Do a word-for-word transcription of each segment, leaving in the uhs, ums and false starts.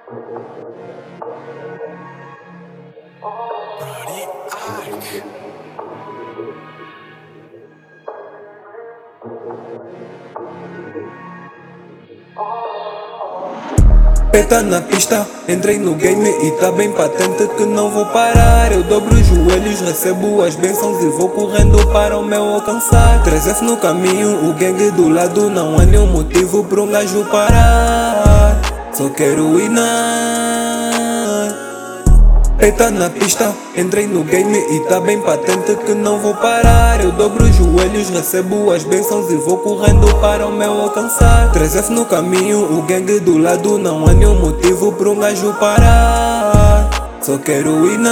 Peta na pista, entrei no game e tá bem patente que não vou parar. Eu dobro os joelhos, recebo as bênçãos e vou correndo para o meu alcançar. três F no caminho, o gangue do lado, não há nenhum motivo para um gajo parar. Só quero ir na Peta na pista, entrei no game e tá bem patente que não vou parar. Eu dobro os joelhos, recebo as bênçãos e vou correndo para o meu alcançar. três F no caminho, o gangue do lado, não há nenhum motivo para um gajo parar. Só quero ir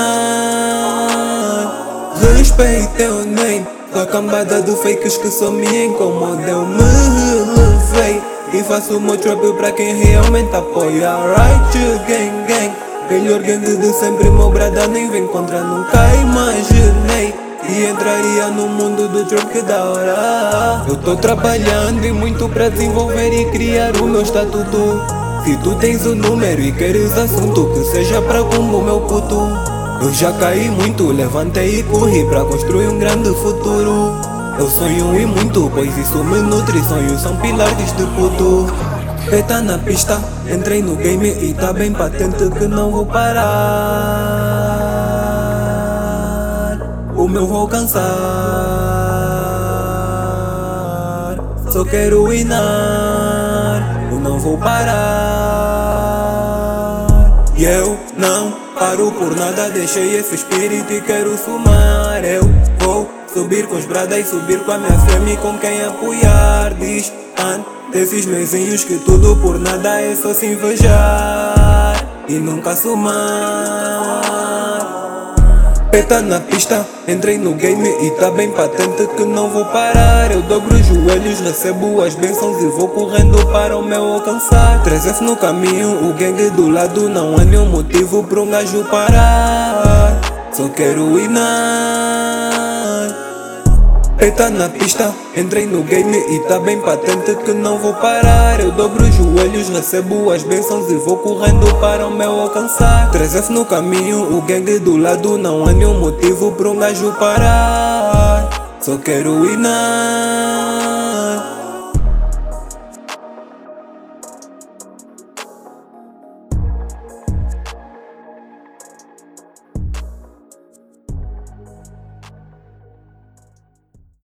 na Respeite o name da cambada de fakes que só me incomodam. Eu me levei e faço o meu trap pra quem realmente apoia. Right, gang, gang. Melhor gangue de sempre, meu brada nem vem contra, nunca imaginei e entraria no mundo do trap, que da hora. Eu tô trabalhando e muito pra desenvolver e criar o meu estatuto. Se tu tens o número e queres assunto, que seja pra combo, meu puto. Eu já caí muito, levantei e corri pra construir um grande futuro. Eu sonho e muito, pois isso me nutre, sonhos são pilares de puto. Peta na pista, entrei no game e tá bem patente que não vou parar. O meu vou alcançar. Só quero ir na eu não vou parar. E eu não paro por nada, deixei esse espírito e quero somar. Eu vou subir com os bradas e subir com a minha fama e com quem apoiar. Diz desses mesinhos que tudo por nada é só se invejar e nunca somar. Peta na pista, entrei no game e tá bem patente que não vou parar. Eu dobro os joelhos, recebo as bênçãos e vou correndo para o meu alcançar. três F no caminho, o gangue do lado, não há nenhum motivo para um gajo parar. Só quero ir na Peta na pista, entrei no game e tá bem patente que não vou parar. Eu dobro os joelhos, recebo as bênçãos e vou correndo para o meu alcançar. três F no caminho, o gangue do lado, não há nenhum motivo para um gajo parar. Só quero ir na